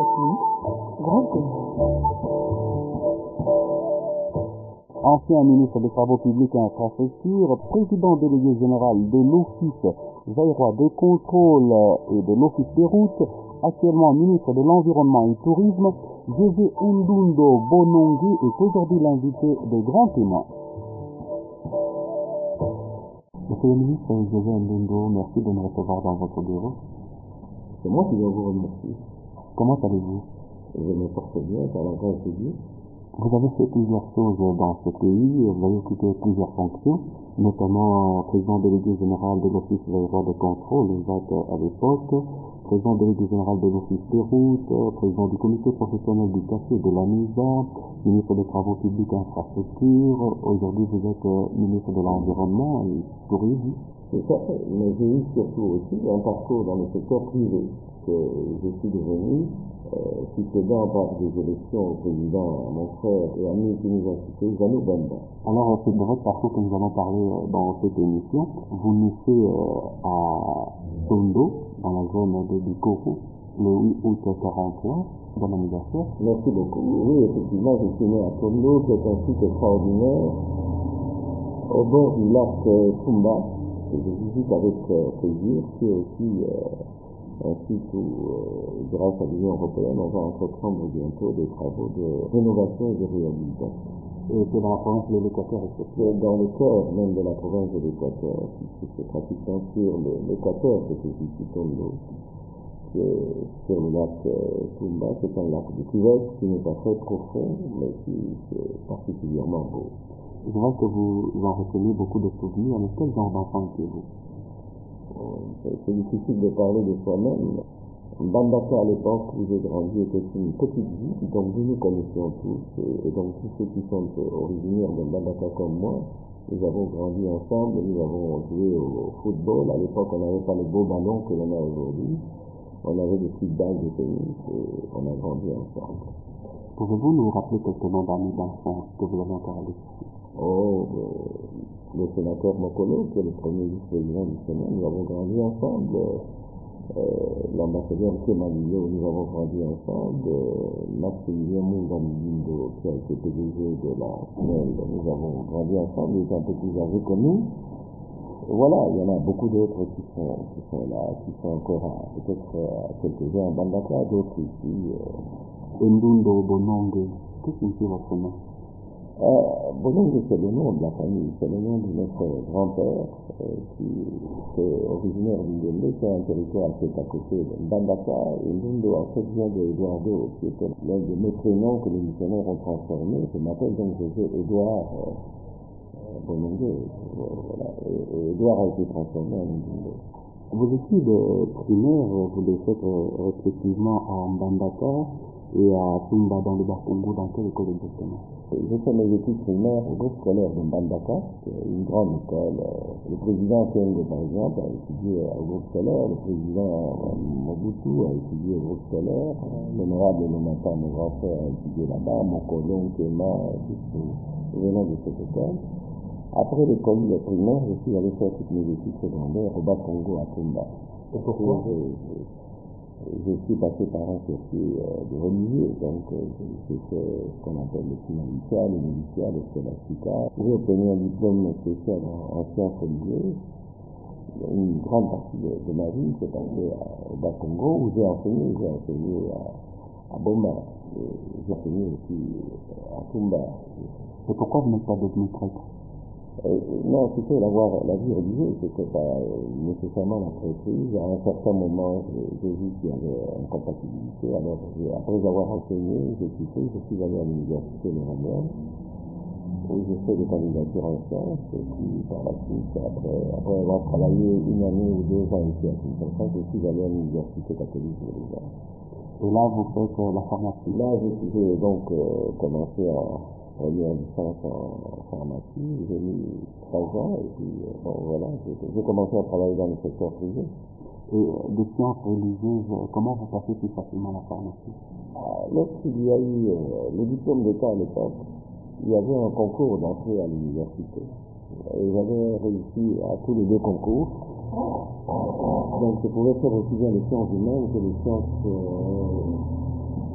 ici, grand témoin. Ancien ministre des Travaux publics et Infrastructures, président délégué général de l'Office zaïrois de contrôle et de l'Office des routes, actuellement ministre de l'Environnement et Tourisme, José Ndundo Bonongue est aujourd'hui l'invité des grands témoins. Monsieur le ministre José Ndundo, merci de me recevoir dans votre bureau. C'est moi qui dois vous remercier. Comment allez-vous? Je me porte bien, par la grâce de Dieu. Vous avez fait plusieurs choses dans ce pays, vous avez occupé plusieurs fonctions, notamment président délégué général de l'Office zaïrois de contrôle, à l'époque, président délégué général de l'Office des routes, président du comité professionnel du café de la MISA, ministre des Travaux publics et Infrastructures. Aujourd'hui, vous êtes ministre de l'Environnement et Tourisme. C'est ça, mais j'ai eu surtout aussi un parcours dans le secteur privé, que je suis devenu succédant par des élections au président, mon frère et ami qui nous a cité, Janou Banda. Alors, c'est de votre parcours que nous allons parler dans cette émission. Vous naissez à Tondo, dans la zone de Bikoro, le 8 août 1941. Bon anniversaire. Merci beaucoup. Oui, effectivement, je suis né à Tondo, qui est un site extraordinaire, au bord du lac Tumba, que je visite avec plaisir, qui est aussi un site où, grâce à l'Union européenne, on va entreprendre bientôt des travaux de rénovation et de réhabilitation. Et c'est dans la province de l'Équateur, c'est dans le cœur même de la province de l'Équateur, puisque c'est pratiquement sur l'Équateur que se situe Tondo, qui est sur le lac Tumba. C'est un lac de cuvette qui n'est pas très profond, mais qui est particulièrement beau. Je vois que vous en retenez beaucoup de souvenirs, mais quel genre d'enfant étiez-vous? C'est difficile de parler de soi-même. Mbandaka, à l'époque où j'ai grandi, était une petite ville, donc nous nous connaissions tous, et donc tous ceux qui sont originaires de Mbandaka comme moi, nous avons grandi ensemble, nous avons joué au football. À l'époque, on n'avait pas les beaux ballons que l'on a aujourd'hui, on avait des petites balles de tennis, et on a grandi ensemble. Pouvez-vous nous rappeler quelques noms d'amis d'enfance que vous avez encore à l'esprit? Le sénateur Mokolo, qui est le premier vice-président du Sénat, nous avons grandi ensemble. L'ambassadeur Kemalio, nous avons grandi ensemble. Maximilien Munganindo, qui a été PDG de la SNEL, nous avons grandi ensemble, il est un peu plus âgé que nous. Et voilà, il y en a beaucoup d'autres qui sont là, qui sont encore peut-être quelques-uns à Mbandaka, d'autres ici. Ndundo Bonongue, que signifie votre nom? Bonongue, c'est le nom de la famille, c'est le nom de notre grand-père qui est originaire d'Indende, qui a un territoire assez à côté de Mbandaka. Et Ndundo, en fait, vient de Eduardo, qui était l'un de mes prénoms que les missionnaires ont transformé. Je m'appelle donc José Edouard Bonongue. Voilà. Et Edouard a été transformé en Ndundo. Vos études primaires, vous les faites respectivement à Mbandaka et à Tumba dans le Bas-Congo. Dans quelle école exactement? J'ai fait mes études primaires au groupe scolaire de Mbandaka, qui est une grande école. Le président Kengo, par exemple, a étudié au groupe scolaire, le président Mobutu a étudié au groupe scolaire, l'honorable Lomata, mon grand frère, a étudié là-bas, mon colon, Kéma, venant de cette école. Après l'école primaire, je suis allé faire toutes mes études secondaires au Bas-Congo à Tumba. Et pourquoi? Je suis passé par un circuit de religieux, donc j'ai fait ce qu'on appelle le finaliciat, le noviciat, le scolastica. J'ai obtenu un diplôme spécial en sciences religieuses. Une grande partie de ma vie s'est passée au Bas-Congo, où j'ai enseigné à Boma, j'ai enseigné aussi à Tumba. Et pourquoi vous n'êtes pas devenu prêtre? Non, c'était la vie religieuse, c'était pas nécessairement la prêtrise. À un certain moment, j'ai vu qu'il y avait une compatibilité. Alors, après avoir enseigné, j'ai quitté, je suis allé à l'université Méromienne, où j'ai fait des candidatures en sciences, et puis par la suite, après avoir travaillé une année ou 2 ans ici à Kinshasa, je suis allé à l'université catholique de Louvain. Et là, vous faites la pharmacie? Là, j'ai donc commencé en première licence en pharmacie, j'ai mis 13 ans, et puis bon, voilà, j'ai commencé à travailler dans le secteur privé. Et des sciences religieuses, comment vous passez plus facilement la pharmacie? Lorsqu'il y a eu le diplôme d'État à l'époque, il y avait un concours d'entrée à l'université. Et j'avais réussi à tous les 2 concours. Donc je pouvais faire aussi bien les sciences humaines que les sciences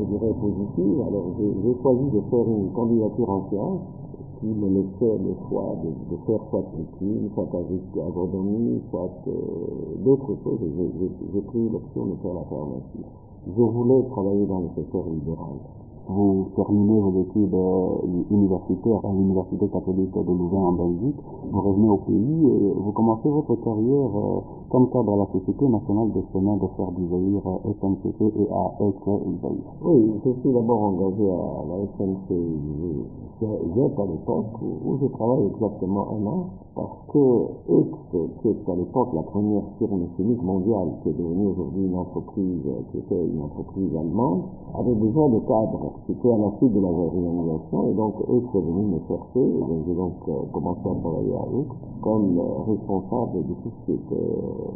je dirais, positive. Alors j'ai choisi de faire une candidature en sciences qui me laissait le choix de faire soit médecine, soit agronomie, soit d'autres choses. J'ai pris l'option de faire la pharmacie. Je voulais travailler dans le secteur libéral. Vous terminez vos études universitaires à l'Université catholique de Louvain en Belgique, vous revenez au pays et vous commencez votre carrière comme cadre à la Société nationale des chemins de fer du Zaïre, SNCF, et à Aix-Zaïre. Oui, je suis d'abord engagé à la SNCF à l'époque où je travaille exactement un an parce que Aix, qui est à l'époque la première firme chimique mondiale, qui est devenue aujourd'hui une entreprise, qui était une entreprise allemande, avait besoin de cadres. C'était à la suite de la réorganisation et donc Aix est venu me chercher et donc j'ai donc commencé à travailler à Aix comme responsable de tout ce qui était,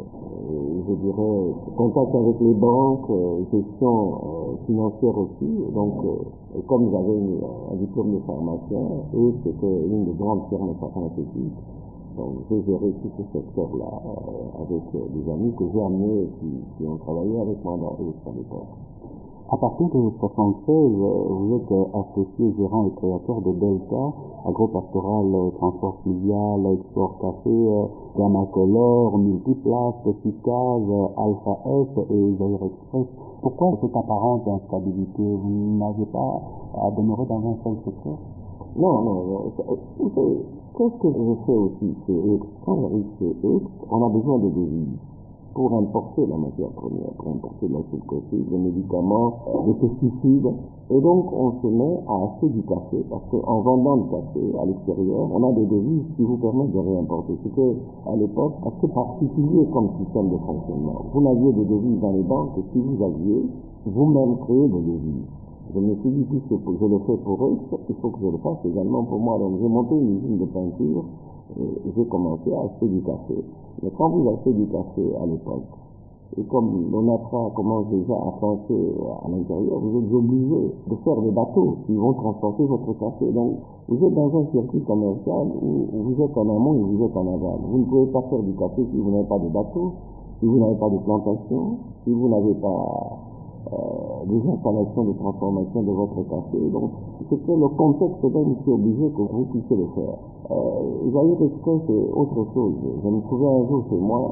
je dirais, contact avec les banques, gestion financière aussi. Et donc, comme j'avais un diplôme de pharmacien, et c'était une des grandes firmes pharmaceutiques, donc j'ai géré tout ce secteur-là avec des amis que j'ai amenés et qui ont travaillé avec moi dans Aix à l'époque. À partir de 1976, vous êtes associé gérant et créateur de Delta, agropastoral, transport fluvial, export café, Gamma Color, Multiplace, Cicaz, Alpha S et Zaïre Express. Pourquoi cette apparente instabilité? Vous n'avez pas à demeurer dans un seul secteur? Non. Qu'est-ce que je fais aussi chez Aix? Quand j'arrive chez Aix, on a besoin de devises pour importer la matière première, pour importer la sulfosine, les médicaments, les pesticides. Et donc, on se met à acheter du café, parce qu'en vendant le café à l'extérieur, on a des devises qui vous permettent de réimporter. C'était, à l'époque, assez particulier comme système de fonctionnement. Vous n'aviez de devises dans les banques que si vous aviez vous-même créé des devises. Je me suis dit, puisque je le fais pour eux, il faut que je le fasse également pour moi. Donc, j'ai monté une usine de peinture et j'ai commencé à acheter du café. Mais quand vous achetez du café à l'époque, et comme l'ONATRA commence déjà à penser à l'intérieur, vous êtes obligé de faire des bateaux qui vont transporter votre café. Donc, vous êtes dans un circuit commercial où vous êtes en amont et vous êtes en aval. Vous ne pouvez pas faire du café si vous n'avez pas de bateau, si vous n'avez pas de plantation, si vous n'avez pas des installations de transformation de votre café. Donc, c'était le contexte même qui obligeait que vous puissiez le faire. Zaïre Express, c'est autre chose. Je me trouvais un jour chez moi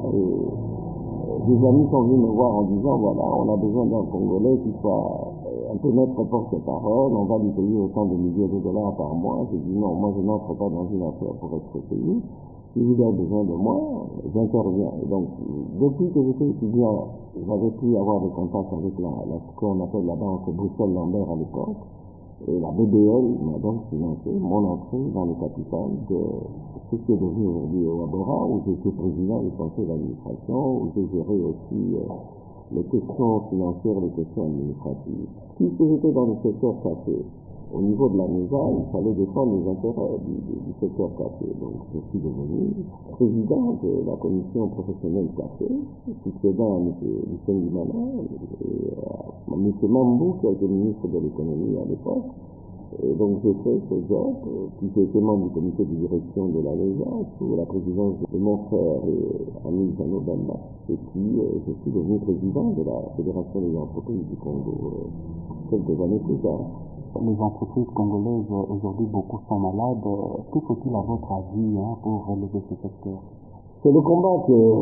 et des amis sont venus me voir en disant, voilà, on a besoin d'un Congolais qui soit un peu notre porte-parole, on va lui payer autant de milliers de dollars par mois. J'ai dit non, moi je n'entre pas dans une affaire pour être payé. Si vous avez besoin de moi, j'interviens. Et donc, depuis que j'étais étudiant, j'avais pu avoir des contacts avec ce qu'on appelle la banque Bruxelles-Lambert à l'époque. Et la BBL m'a donc financé mon entrée dans le capital de ce qui est devenu aujourd'hui au Abora, où j'étais président du conseil d'administration, où j'ai géré aussi les questions financières, les questions administratives. Puisque j'étais dans le secteur café, au niveau de la MESA, il fallait défendre les intérêts du secteur café. Donc, je suis devenu président de la commission professionnelle café, succédant à M. Lucien Limana, et à M. Mambou, qui a été ministre de l'économie à l'époque. Et donc, j'ai fait ce job, puis j'ai été membre du comité de direction de la MESA, sous la présidence de mon frère et ami Jeannot Bamba. Et puis, je suis devenu président de la Fédération des entreprises du Congo quelques années plus tard. Les entreprises congolaises, aujourd'hui, beaucoup sont malades. Que faut-il, à votre avis, pour relever ce secteur? C'est le combat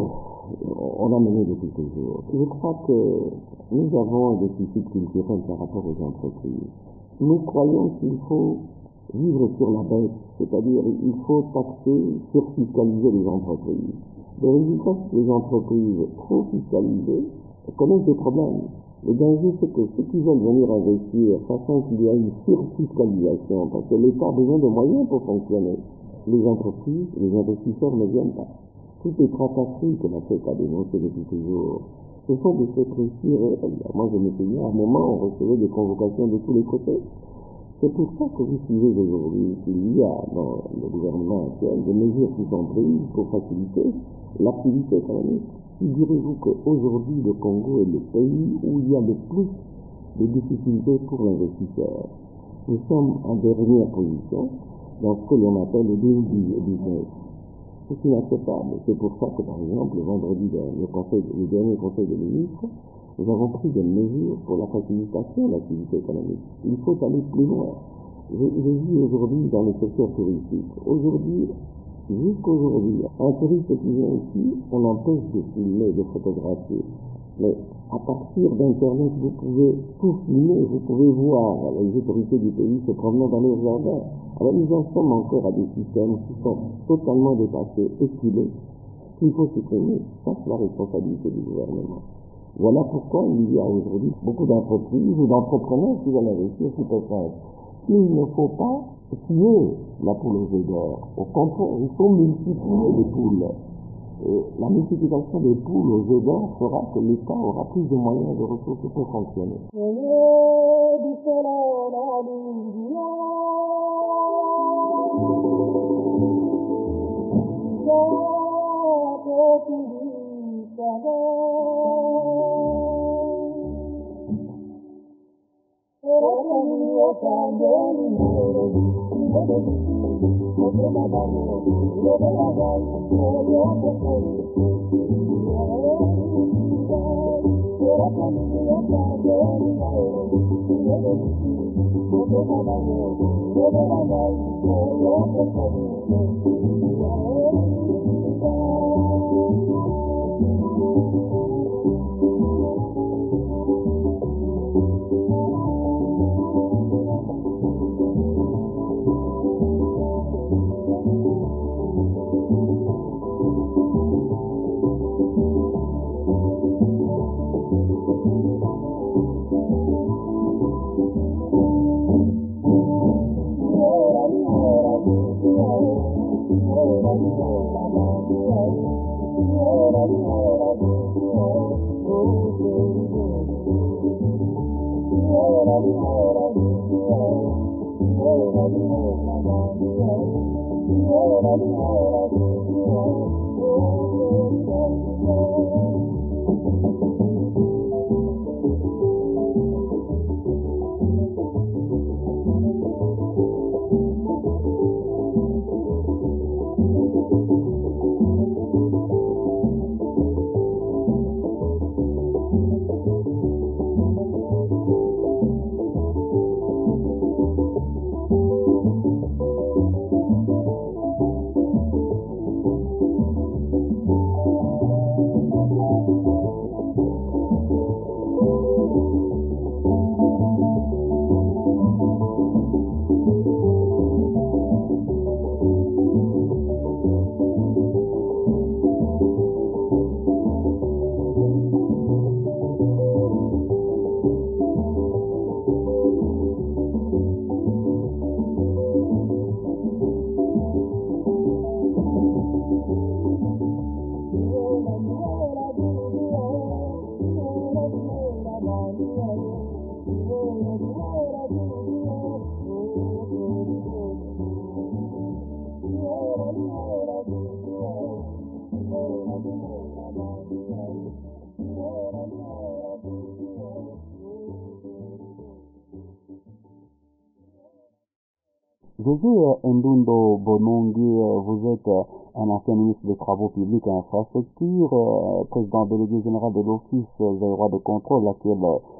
qu'on a mené depuis toujours. Je crois que nous avons un déficit culturel par rapport aux entreprises. Nous croyons qu'il faut vivre sur la bête, c'est-à-dire il faut taxer, surfiscaliser les entreprises. Le résultat, c'est que les entreprises trop fiscalisées connaissent des problèmes. Le danger, c'est que ceux qui veulent venir investir, sachant qu'il y a une surfiscalisation, parce que l'État a besoin de moyens pour fonctionner, les entreprises, les investisseurs ne viennent pas. Toutes les tracasseries que la FEC a dénoncées depuis toujours, ce sont des faits précis réels. Moi, je me souviens, à un moment, on recevait des convocations de tous les côtés. C'est pour ça que vous suivez aujourd'hui qu'il y a dans le gouvernement actuel des mesures qui sont prises pour faciliter l'activité économique. Figurez-vous qu'aujourd'hui, le Congo est le pays où il y a le plus de difficultés pour l'investisseur. Nous sommes en dernière position dans ce que l'on appelle le doing business. C'est inacceptable. C'est pour ça que, par exemple, le vendredi dernier, le dernier conseil des ministres nous avons pris des mesures pour la facilitation de l'activité économique. Il faut aller plus loin. Je vis aujourd'hui dans le secteur touristique. Jusqu'aujourd'hui, un touriste qui vient ici, on l'empêche de filmer, de photographier. Mais à partir d'Internet, vous pouvez tout filmer, vous pouvez voir les autorités du pays se promenant dans les jardins. Alors nous en sommes encore à des systèmes qui sont totalement dépassés, éculés, qu'il faut supprimer. Ça, c'est la responsabilité du gouvernement. Voilà pourquoi il y a aujourd'hui beaucoup d'entreprises ou d'entrepreneurs qui veulent investir sous prétexte qu'il ne faut pas tuer la poule aux œufs d'or. Au contraire, il faut multiplier les poules. Et la multiplication des poules aux œufs d'or fera que l'État aura plus de moyens et de ressources pour fonctionner. José Ndundo Bonongi, vous êtes un ancien ministre des Travaux publics et infrastructures, président délégué général de l'Office zaïrois de contrôle, actuel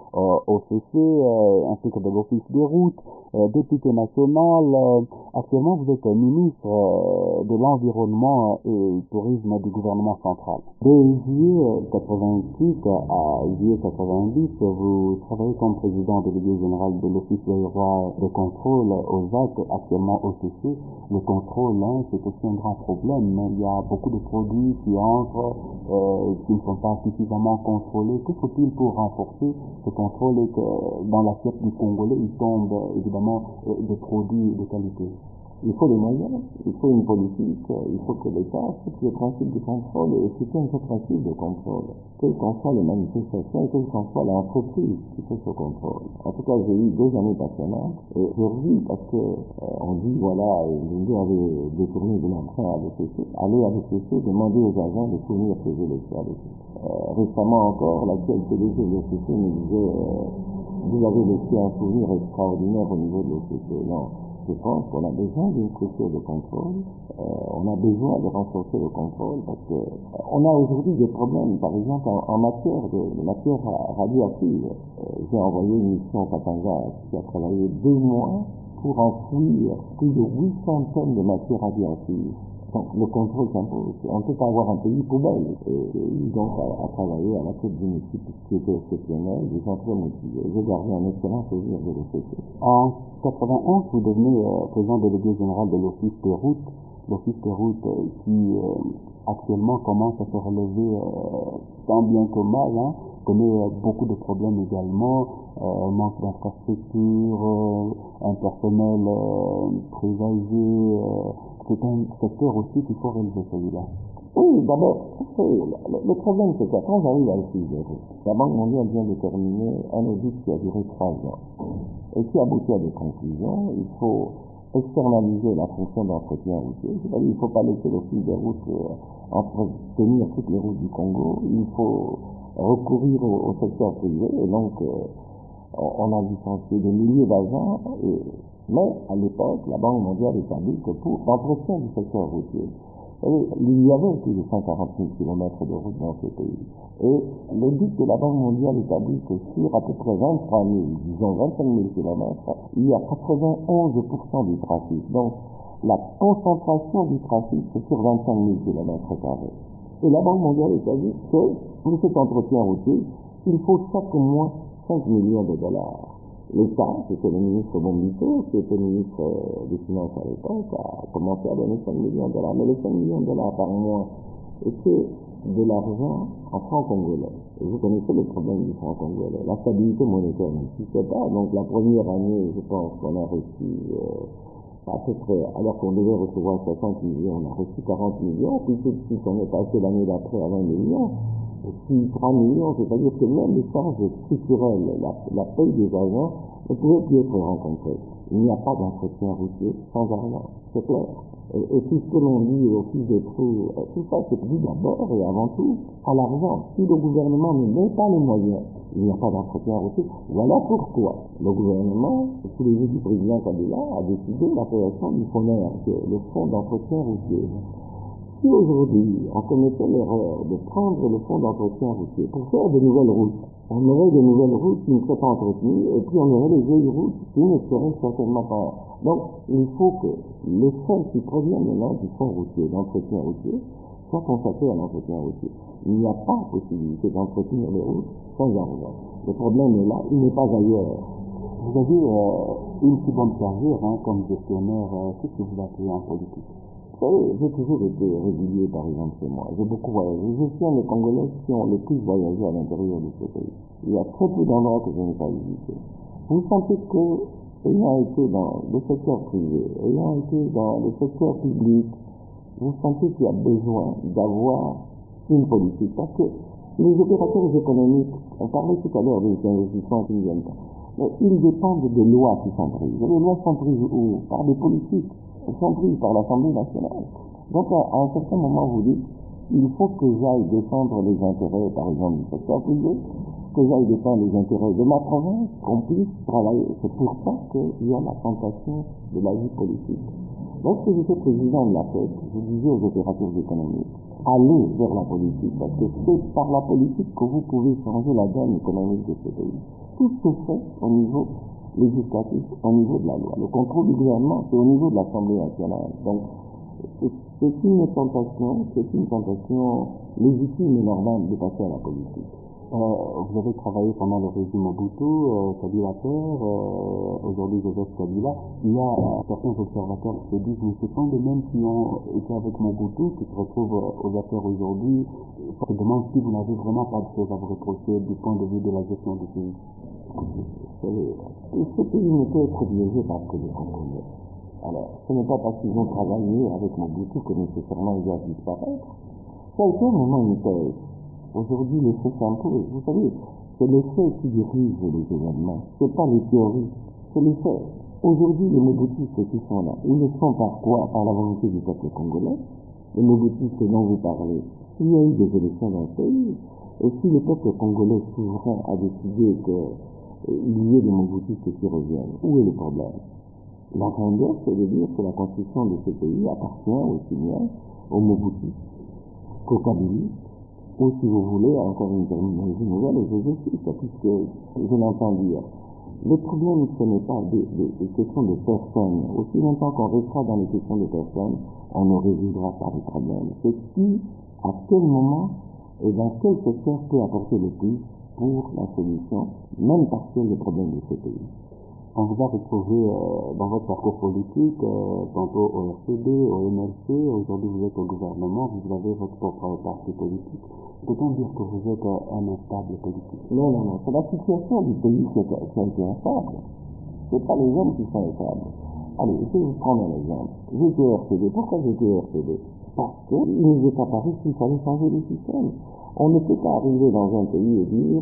OCC, ainsi que de l'Office des routes, député national. Actuellement, vous êtes ministre de l'Environnement et du Tourisme du gouvernement central. De juillet 88 à juillet 90, vous travaillez comme président délégué général de l'Office zaïrois de contrôle aux actes, actuellement OCC. Le contrôle, c'est aussi un grand problème. Il y a beaucoup de produits qui entrent, qui ne sont pas suffisamment contrôlés. Que faut-il pour renforcer ce contrôle et que dans l'assiette du Congolais, il tombe évidemment des produits de qualité? Il faut des moyens, il faut une politique, il faut que l'État accepte le principe du contrôle et soutienne ce principe de contrôle. Quelles qu'en soient les manifestations, quelle qu'en soit l'entreprise qui fait ce contrôle. En tout cas, j'ai eu 2 années passionnantes et j'ai revu parce que on dit, voilà, l'Indien avait détourné de l'emprunt à l'OCC. Aller à l'OCC, demander aux agents de fournir ses élections à l'OCC. Récemment encore, l'actuel PDG de l'OCC me disait, vous avez laissé un souvenir extraordinaire au niveau de l'OCC. Non. Je pense qu'on a besoin d'une structure de contrôle. On a besoin de renforcer le contrôle parce que on a aujourd'hui des problèmes, par exemple en matière de matière radioactive. J'ai envoyé une mission au Katanga qui a travaillé 2 mois pour enfouir plus de 800 tonnes de matière radioactive. Donc, le contrôle s'impose. On ne peut pas avoir un pays poubelle. Et donc, à travailler à la tête d'une équipe qui était exceptionnelle, des gens très motivés. J'ai gardé un excellent souvenir de l'OCC. En 91, vous devenez président délégué général de l'Office des routes. L'Office des routes qui actuellement commence à se relever tant bien que mal, connaît beaucoup de problèmes également, manque d'infrastructures, un personnel très âgé. C'est un secteur aussi qu'il faut relever, celui-là. Oui, d'abord, le problème c'est que quand j'arrive à l'Office des routes, la Banque mondiale vient de terminer un audit qui a duré 3 ans et qui aboutit à des conclusions. Il faut externaliser la fonction d'entretien routier. C'est-à-dire qu'il ne faut pas laisser l'Office des routes entretenir toutes les routes du Congo. Il faut recourir au secteur privé et donc on a licencié des milliers d'agents. Mais à l'époque, la Banque mondiale établit que pour l'entretien du secteur routier, il y avait plus de 140 000 km de routes dans ce pays. Et l'audit de la Banque mondiale établit que sur à peu près 23 000, disons 25 000 km, il y a 91% du trafic. Donc, la concentration du trafic, c'est sur 25 000 km². Et la Banque mondiale établit que pour cet entretien routier, il faut chaque mois 5 millions de dollars. L'État, c'était le ministre Bombito, qui était ministre des Finances à l'époque, a commencé à donner 5 millions de dollars. Mais les 5 millions de dollars par mois étaient de l'argent en francs congolais. Et vous connaissez le problème du franc congolais. La stabilité monétaire n'existait pas. Donc la première année, je pense qu'on a reçu à peu près, alors qu'on devait recevoir 60 millions, on a reçu 40 millions, puis tout de suite on est passé l'année d'après à 20 millions. Et puis 3 millions, c'est-à-dire que même les charges structurelles, la paye des agents, ne pouvait plus être rencontrée. Il n'y a pas d'entretien routier sans argent, c'est clair. Et tout ce que l'on dit au fil des trous, tout ça c'est dû d'abord et avant tout à l'argent. Si le gouvernement ne met pas les moyens, il n'y a pas d'entretien routier. Voilà pourquoi le gouvernement, sous les yeux du président Kabila, a décidé la création du FONER, qui est le Fonds d'entretien routier. Si aujourd'hui on commettait l'erreur de prendre le fonds d'entretien routier pour faire de nouvelles routes, on aurait de nouvelles routes qui ne seraient pas entretenues et puis on aurait les vieilles routes qui ne seraient certainement pas. Donc il faut que les fonds qui proviennent maintenant du fonds routier, d'entretien routier, soient consacrés à l'entretien routier. Il n'y a pas possibilité d'entretenir les routes sans argent. Le problème est là, il n'est pas ailleurs. Vous avez une si bonne carrière comme gestionnaire. Qu'est-ce que vous appelez en politique? J'ai toujours été régulier, par exemple, chez moi. J'ai beaucoup voyagé. Je suis un des Congolais qui ont le plus voyagé à l'intérieur de ce pays. Il y a très peu d'endroits que je n'ai pas visités. Vous sentez que, ayant été dans le secteur privé, ayant été dans le secteur public, vous sentez qu'il y a besoin d'avoir une politique. Parce que les opérateurs économiques, on parlait tout à l'heure des investissements qui ne viennent pas, mais ils dépendent des lois qui sont prises. Et les lois sont prises où? Par des politiques. Elles sont prises par l'Assemblée nationale. Donc, à un certain moment, vous dites, il faut que j'aille défendre les intérêts, par exemple, du secteur privé, que j'aille défendre les intérêts de ma province, qu'on puisse travailler. C'est pour ça qu'il y a la tentation de la vie politique. Lorsque j'étais président de la FED, je disais aux opérateurs économiques, allez vers la politique, parce que c'est par la politique que vous pouvez changer la donne économique de ce pays. Tout se fait au niveau législatif, au niveau de la loi. Le contrôle du gouvernement, c'est au niveau de l'Assemblée nationale. Donc, c'est une tentation légitime et normale de passer à la politique. Vous avez travaillé pendant le régime Mobutu, Kabila père, aujourd'hui Joseph Kabila. Il y a certains observateurs qui se disent, mais ce sont les mêmes qui ont été avec Mobutu, qui se retrouvent aux affaires aujourd'hui. On se demande si vous n'avez vraiment pas de choses à vous reprocher du point de vue de la gestion du pays. Ce pays ne peut être dirigé par que les Congolais. Alors, ce n'est pas parce qu'ils ont travaillé avec Mobutu que nécessairement ils doivent disparaître. Ça a été vraiment une thèse. Aujourd'hui, les faits s'imposent. Vous savez, c'est les faits qui dirigent les événements. C'est pas les théories, c'est les faits. Aujourd'hui, les Mobutistes qui sont là, ils le sont par quoi? Par la volonté du peuple congolais. Les Mobutistes dont vous parlez, il y a eu des élections dans le pays. Et si le peuple congolais souverain a décidé qu'il y ait des Mobutistes qui reviennent, où est le problème? La grandeur, c'est de dire que la construction de ce pays appartient aussi bien aux Mobutu qu'aux Kabylie, ou si vous voulez, encore une terminologie nouvelle, aux Égyptiens, puisque je l'entends dire. Le problème, ce n'est pas des questions de personnes. Aussi longtemps qu'on restera dans les questions de personnes, on ne résoudra pas les problèmes. C'est qui, à quel moment et dans quel secteur peut apporter le plus pour la solution, même partielle, des problèmes de ce pays. On vous a retrouvé dans votre parcours politique, tantôt au RCD, au MLC, aujourd'hui vous êtes au gouvernement, vous avez votre propre parti politique. Peut-on dire que vous êtes un instable politique? Non, c'est la situation du pays qui a été instable. C'est pas les hommes qui sont instables. Allez, je vais vous prendre un exemple. J'étais au RCD. Pourquoi j'étais au RCD? Parce qu'il nous est apparu qu'il fallait changer le système. On ne peut pas arriver dans un pays et dire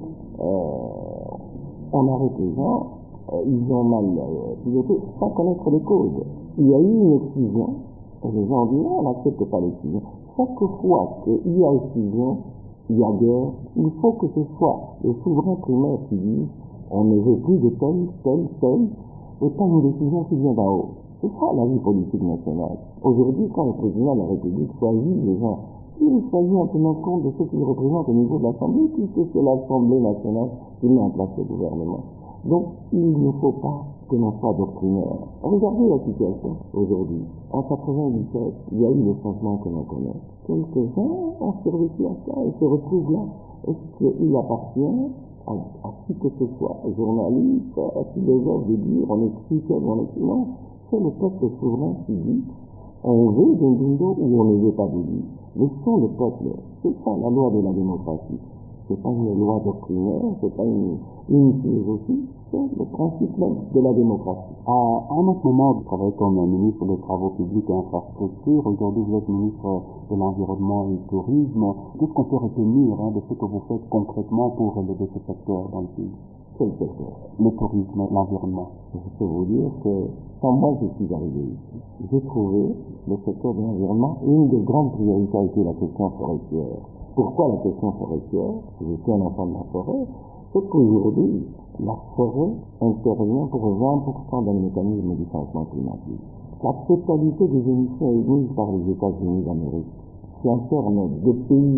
on arrête les gens, ils ont mal piloté, sans connaître les causes. Il y a eu une exclusion, et les gens disent on n'accepte pas l'exclusion. Chaque fois qu'il y a exclusion, il y a guerre, il faut que ce soit les souverains primaires qui disent on ne veut plus de tel, et pas une décision qui vient d'en haut. C'est ça la vie politique nationale. Aujourd'hui, quand le président de la République choisit les gens, il choisit en tenant compte de ce qu'il représente au niveau de l'Assemblée, puisque c'est l'Assemblée nationale qui met en place le gouvernement. Donc, il ne faut pas que l'on soit doctrinaire. Regardez la situation aujourd'hui. En 97, il y a eu le changement que l'on connaît. Quelques-uns ont survécu à ça et se retrouvent là. Est-ce qu'il appartient à qui que ce soit, journalistes, philosophes, de dire on est chrétien, on est non. C'est le peuple souverain qui dit on veut d'un bingo ou on ne veut pas de lui. Laissons le peuple. C'est ça la loi de la démocratie. C'est pas une loi doctrinaire, c'est pas une philosophie, c'est le principe même de la démocratie. À un autre moment, vous travaillez comme ministre des Travaux publics et infrastructures. Aujourd'hui, vous êtes ministre de l'Environnement et du Tourisme. Qu'est-ce qu'on peut retenir de ce que vous faites concrètement pour relever ce secteur dans le pays? Quel secteur? Le tourisme, l'environnement. Je peux vous dire que quand moi je suis arrivé ici, j'ai trouvé le secteur de l'environnement une des grandes priorités a été la question forestière. Pourquoi la question forestière? Je suis un enfant de la forêt. C'est qu'aujourd'hui, la forêt intervient pour 20% dans le mécanisme du changement climatique. La totalité des émissions émises par les États-Unis d'Amérique, qui concerne le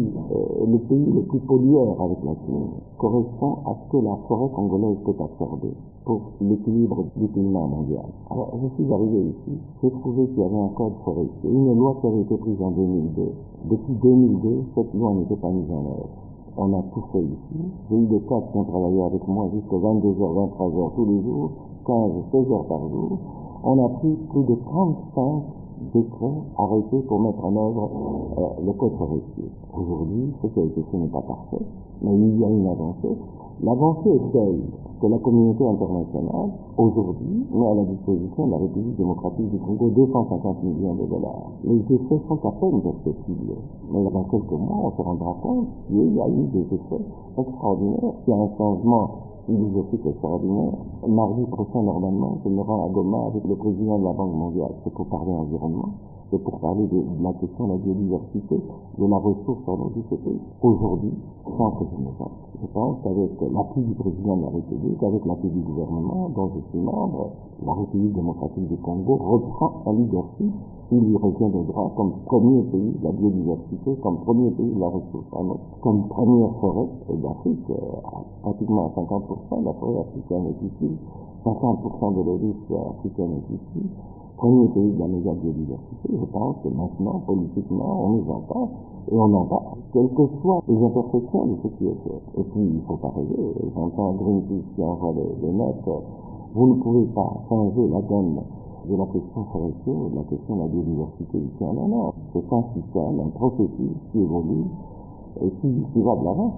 pays le plus pollueur avec la Chine, correspond à ce que la forêt congolaise peut absorber pour l'équilibre du climat mondial. Alors, je suis arrivé ici, j'ai trouvé qu'il y avait un code forestier, une loi qui avait été prise en 2002. Depuis 2002, cette loi n'était pas mise en œuvre. On a tout fait ici. J'ai eu des cas qui ont travaillé avec moi jusqu'à 22h, 23h tous les jours, 15, 16 heures par jour. On a pris plus de 35 décrets arrêtés pour mettre en œuvre le code forestier. Aujourd'hui, ce qui a été fait n'est pas parfait, mais il y a une avancée. L'avancée est telle que la communauté internationale, aujourd'hui, met à la disposition de la République démocratique du Congo 250 millions de dollars. Les effets sont à peine perceptibles. Mais dans quelques mois, on se rendra compte qu'il y a eu des effets extraordinaires, qu'il y a un changement philosophique extraordinaire. Mardi prochain, normalement, je me rends à Goma avec le président de la Banque mondiale. C'est pour parler environnement. C'est pour parler de la question de la biodiversité, de la ressource en eau de ce pays. Aujourd'hui, sans que je me fasse, je pense qu'avec l'appui du président de la République, avec l'appui du gouvernement dont je suis membre, la République démocratique du Congo reprend un leadership. Il lui revient de droit comme premier pays de la biodiversité, comme premier pays de la ressource en eau, comme première forêt d'Afrique, pratiquement à 50%, la forêt africaine est ici, 50% de l'hélice africaine est ici, premier pays de la méga biodiversité. Je pense que maintenant, politiquement, on nous entend, et on entend, quelles que soient les imperfections de ce qui est fait. Et puis, il ne faut pas rêver, j'entends Greenpeace qui envoie des notes, vous ne pouvez pas changer la donne de la question forestière et de la question de la biodiversité ici en Europe. C'est un système, un processus qui évolue et qui va de l'avant.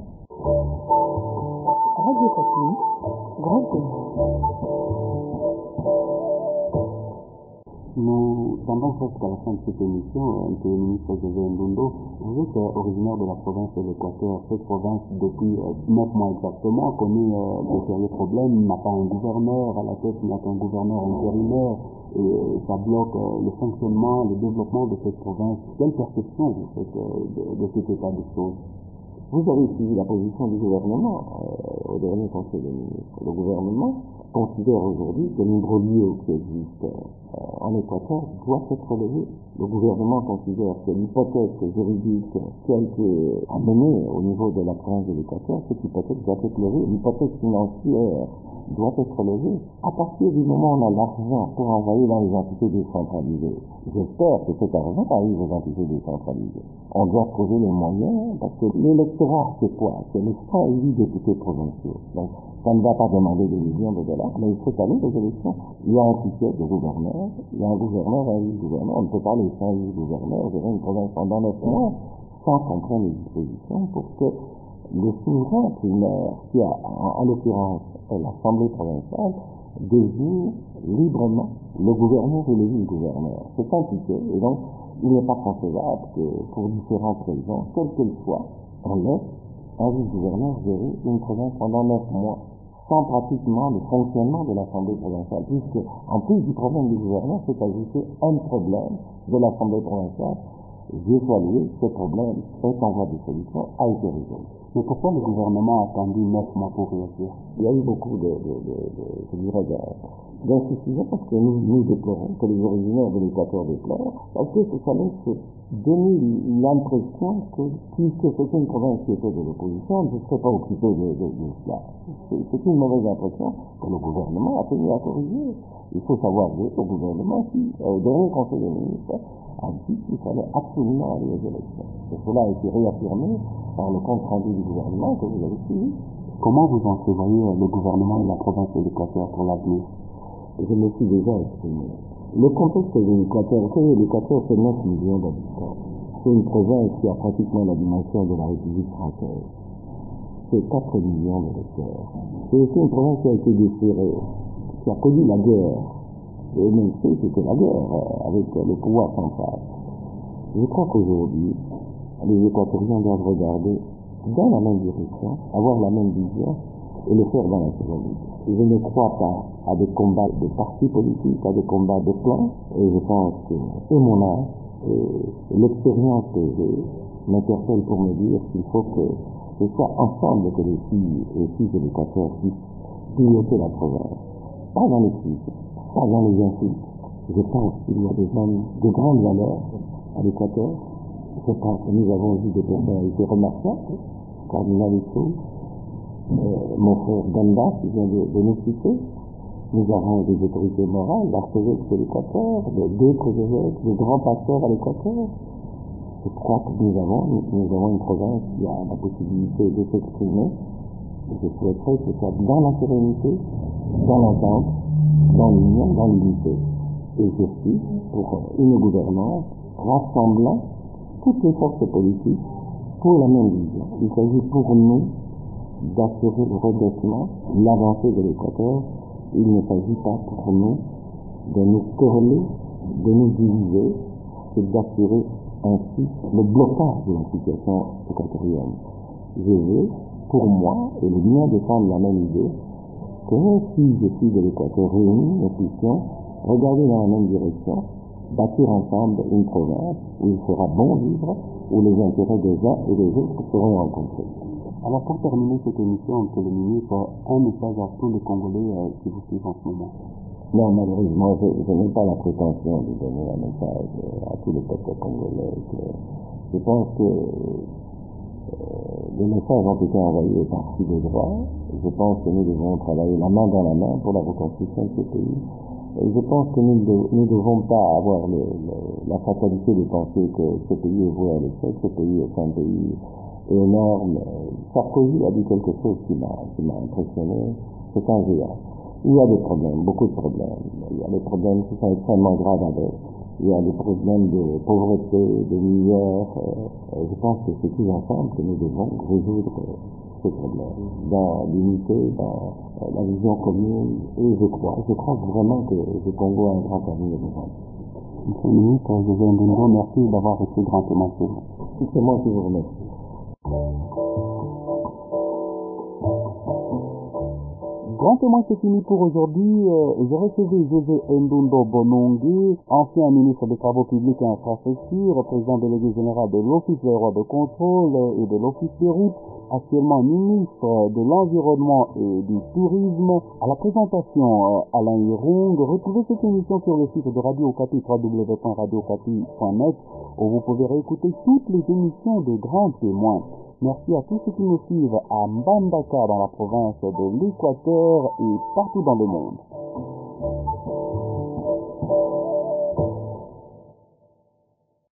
Radio Catholique, Grand Témoin. Nous tendons presque à la fin de cette émission, M. le ministre José Ndundo. Vous êtes originaire de la province de l'Équateur. Cette province, depuis 9 mois exactement, connaît de sérieux problèmes, n'a pas un gouverneur à la tête, n'a qu'un gouverneur intérimaire, et ça bloque le fonctionnement, le développement de cette province. Quelle perception vous faites de cet état de choses? Vous avez suivi la position du gouvernement au dernier Conseil des ministres. Le gouvernement considère aujourd'hui que l'imbroglio qui existe en Équateur doit être relevé. Le gouvernement considère que l'hypothèse juridique qui a été amenée au niveau de la province de l'Équateur, cette hypothèse doit être levée. L'hypothèse financière doit être levée. À partir du moment où on a l'argent pour envoyer dans les entités décentralisées, j'espère que cet argent arrive aux entités décentralisées. On doit trouver les moyens, parce que l'électorat, c'est quoi? C'est les 108 députés provinciaux. Donc, ça ne va pas demander des millions de dollars, mais cette année, les élections, il y a un ticket de gouverneur, il y a un gouverneur, un vice-gouverneur. On ne peut pas les 108 gouverneurs gérer une province pendant 9 mois sans qu'on prenne les dispositions pour que le souverain primaire, qui a, en l'occurrence, l'Assemblée provinciale, désigne librement le gouverneur et le vice-gouverneur. C'est un ticket, et donc, il n'est pas concevable que, pour différentes raisons, quelles qu'elles soient, on laisse un vice-gouverneur gérer une province pendant 9 mois, sans pratiquement le fonctionnement de l'Assemblée provinciale, puisque, en plus du problème du gouverneur, s'est ajouté un problème de l'Assemblée provinciale. J'ai salué ce problème est en voie de solution, a été résolu. Mais pourquoi le gouvernement a attendu 9 mois pour réagir? Il y a eu beaucoup d'insuffisance que nous déplorons, que les originaires de l'Équateur déplorent, parce que ça laisse donner l'impression que, puisque c'était une province qui était de l'opposition, on ne se serait pas occupé de cela. C'est une mauvaise impression que le gouvernement a tenu à corriger. Il faut savoir dire au gouvernement qui, au dernier Conseil des ministres, a dit qu'il fallait absolument aller aux élections. Et cela a été réaffirmé par le compte rendu du gouvernement que vous avez suivi. Comment vous entrevoyez le gouvernement de la province de l'Équateur pour l'avenir? Je me suis déjà exprimé. Le contexte de l'Équateur, vous savez, l'Équateur c'est 9 millions d'habitants. C'est une province qui a pratiquement la dimension de la République française. C'est 4 millions d'électeurs. C'est aussi une province qui a été déchirée, qui a connu la guerre. Et même si c'était la guerre avec le pouvoir central. Je crois qu'aujourd'hui, les Équatoriens doivent regarder dans la même direction, avoir la même vision et le faire dans la sérénité. Je ne crois pas à des combats de partis politiques, à des combats de clans, et je pense que, et mon âge, et l'expérience que j'ai, m'interpelle pour me dire qu'il faut que ce soit ensemble que les filles et fils de l'Équateur puissent piloter la province. Pas dans les crises, pas dans les insultes. Je pense qu'il y a des hommes de grandes valeurs à l'Équateur. Je pense que nous avons vu des personnalités remarquables, Cardinal Issou, mon frère Ganda qui vient de nous citer. Nous avons des autorités morales, l'archevêque de l'Équateur, d'autres évêques, des grands pasteurs à l'Équateur. Je crois que nous avons une province qui a la possibilité de s'exprimer. Et je souhaiterais que ce soit dans la sérénité, dans l'entente, dans l'union, dans l'unité. Et je suis pour une gouvernance rassemblant toutes les forces politiques pour la même vision. Il s'agit pour nous d'assurer le redressement, l'avancée de l'Équateur. Il ne s'agit pas pour nous de nous quereller, de nous diviser, c'est d'assurer ainsi le blocage de la situation équatorienne. Je veux, pour moi, et les miens défendent la même idée, que si je suis de l'Équateur réunis, nous puissions regarder dans la même direction, bâtir ensemble une province où il sera bon vivre, où les intérêts des uns et des autres seront rencontrés. Alors pour terminer cette émission, Monsieur le ministre, un message à tous les Congolais qui vous suivent en ce moment. Non, malheureusement, je n'ai pas la prétention de donner un message à tout le peuple congolais. Je pense que les messages ont été envoyés au parti de droit. Je pense que nous devons travailler la main dans la main pour la reconstruction de ce pays. Et je pense que nous ne devons pas avoir la fatalité de penser que ce pays est voué à l'échec. Ce pays est un pays énorme. Sarkozy a dit quelque chose qui m'a impressionné. C'est un géant. Il y a des problèmes, beaucoup de problèmes. Il y a des problèmes qui sont extrêmement graves avec. Il y a des problèmes de pauvreté, de misère. Je pense que c'est tous ensemble que nous devons résoudre ces problèmes. Dans l'unité, dans la vision commune. Et je crois vraiment que le Congo a un grand avenir devant. Monsieur le ministre, José Ndungo, merci d'avoir été grand témoin chez vous. C'est moi qui vous remercie. Grand témoin, c'est fini pour aujourd'hui. Je recevais José Ndundo Bonongi, ancien ministre des Travaux publics et infrastructures, président délégué général de l'Office des droits de contrôle et de l'Office des routes, actuellement ministre de l'Environnement et du Tourisme. À la présentation, Alain Hirung. Retrouvez cette émission sur le site de Radio Okapi, www.radiokapi.net, où vous pouvez réécouter toutes les émissions de Grands témoins. Merci à tous ceux qui nous suivent à Mbandaka dans la province de l'Équateur et partout dans le monde.